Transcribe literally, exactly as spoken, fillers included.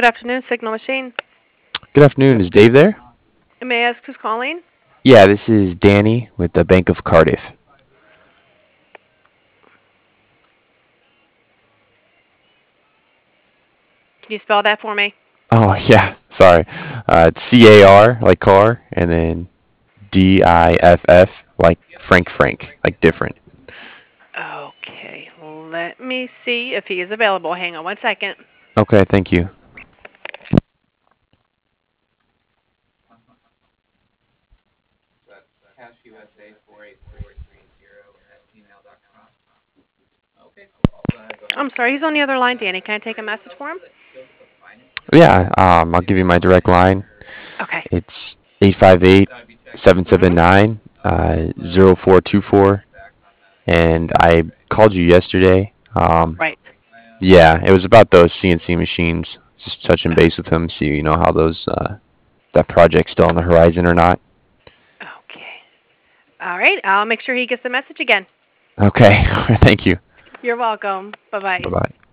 Good afternoon, Signal Machine. Good afternoon. Is Dave there? May I ask who's calling? Yeah, this is Danny with the Bank of Cardiff. Can you spell that for me? Oh, yeah. Sorry. Uh, it's C A R, like car, and then D I F F, like Frank Frank, like different. Okay, let me see if he is available. Hang on one second. Okay, thank you. I'm sorry, he's on the other line, Danny. Can I take a message for him? Yeah, um, I'll give you my direct line. Okay. It's eight five eight, seven seven Mhm. nine, uh, zero four two four, and I called you yesterday. Um, Right. yeah, it was about those C N C machines. Just touching base with him, see you know how those uh, that project's still on the horizon or not. Okay. All right. I'll make sure he gets the message again. Okay, thank you. You're welcome. Bye bye. Bye bye.